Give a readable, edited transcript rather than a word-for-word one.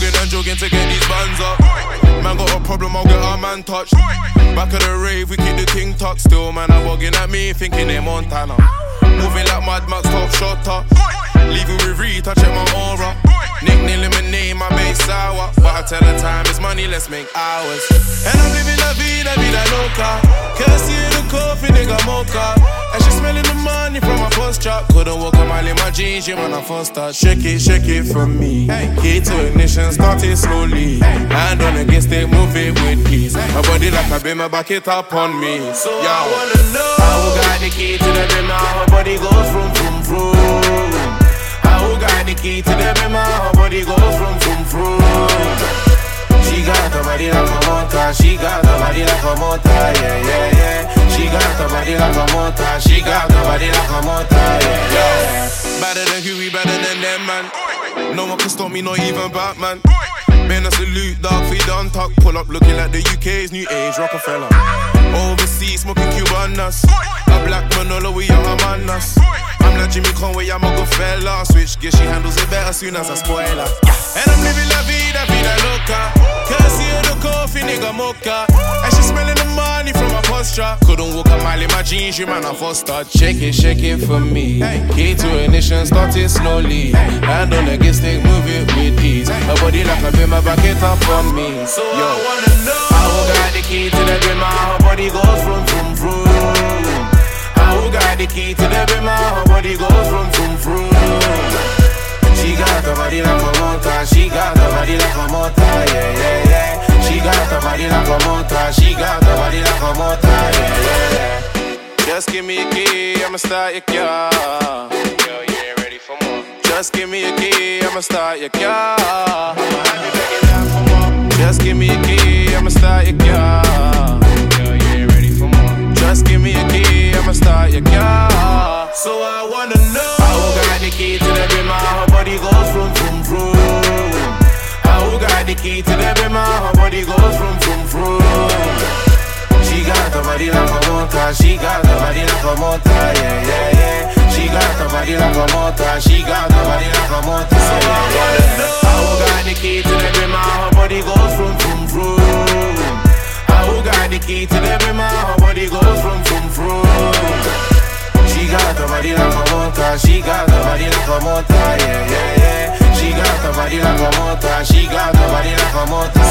Jogging and jogging to get these bands up. Man got a problem, I'll get our man touched. Back of the rave, we keep the ting tucked. Still, man, I'm bugging at me, thinking they're Montana. Moving like Mad Max, top shotter. Leaving with Reed, I check my aura. Nickname lemonade, my base sour. But I tell her time is money, let's make hours. And I'm living la vida loca. Courtesy of the coffee, nigga mocha. And she smelling the money from my first chop. Couldn't walk a mile in my jeans, yeah, when I first start. Shake it for me. Key to ignition, start it slowly. Hand on against it, move it with peace. My body like a beamer, back it up on me. So yo, I wanna know how got the key to the beamer. Her body goes from vroom vroom. How got the key to the beamer. Her body goes from vroom vroom. She got the body like a motor. She got the body like a motor. Yeah, yeah, yeah. She got the body like a motor. She got the body like a motor. Yeah, yeah. Better than Huey, better than them, man. No one can stop me, not even Batman. Man, a salute, dog, for you done talk. Pull up looking like the UK's new age Rockefeller. Overseas, smoking Cubanas. A black Manolo, we are among us. I'm like Jimmy Conway, I'm a good fella. Switch gear, she handles it better soon as I spoil her. And I'm living la vida loca. Courtesy of the coffee, nigga mocha. And she smelling the money from my posture. Couldn't walk a mile in my jeans, you man, I first start. Shake it for me. Key to ignition, start it slowly. Hand on the gas stick, move it with ease. Her body like a beamer, back it up on me. So yo, I wanna know how got the key to the beamer. Her body goes from vroom vroom. How got the key to the beamer. Her body goes from vroom vroom. She got the body like a motor. She got the body like a motor. Yeah, yeah, yeah. She got the body like a motor. She got the body like a motor. Yeah, yeah, yeah. Just give me a key, I'ma start your car. Yo, you ain't ready for more. Just give me a key, I'ma start your car. I'ma have you begging down for more. Just give me a key, I'ma start your car. Yo, you ain't ready for more. Just give me a key, I'ma start your car. So I wanna know how got the key to the beamer. Her body goes from vroom vroom. How got the key to the beamer. Her body goes from vroom vroom. She got the body like a motor. She got the body like a motor. Yeah, yeah, yeah. She got the body like a motor. She got the body like a motor. So yeah, yeah, yeah. How got the key to the beamer. Her body goes from vroom vroom. How got the key to the beamer. Her body goes from vroom vroom. She got the body like a motor. She got the body like a motor. Yeah, yeah, yeah. She got the body like a motor. She got the body like a motor.